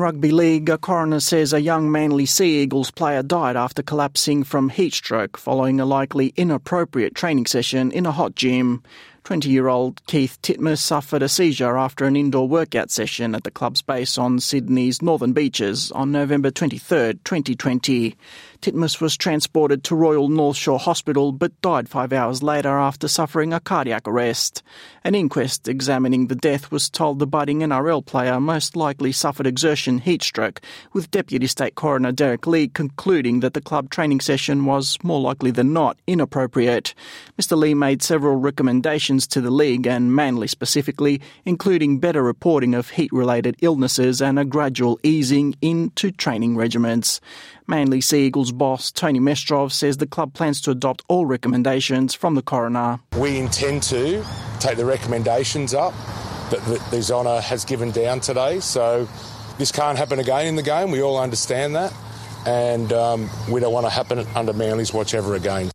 rugby league, a coroner says a young Manly Sea Eagles player died after collapsing from heat stroke following a likely inappropriate training session in a hot gym. 20-year-old Keith Titmus suffered a seizure after an indoor workout session at the club's base on Sydney's Northern Beaches on November 23, 2020. Titmus was transported to Royal North Shore Hospital but died 5 hours later after suffering a cardiac arrest. An inquest examining the death was told the budding NRL player most likely suffered exertion heat stroke, with Deputy State Coroner Derek Lee concluding that the club training session was more likely than not inappropriate. Mr Lee made several recommendations to the league and Manly specifically, including better reporting of heat-related illnesses and a gradual easing into training regimens. Manly Sea Eagles boss Tony Mestrov says the club plans to adopt all recommendations from the coroner. We intend to take the recommendations up that the Honour has given down today, so this can't happen again in the game. We all understand that, and we don't want to happen under Manly's watch ever again.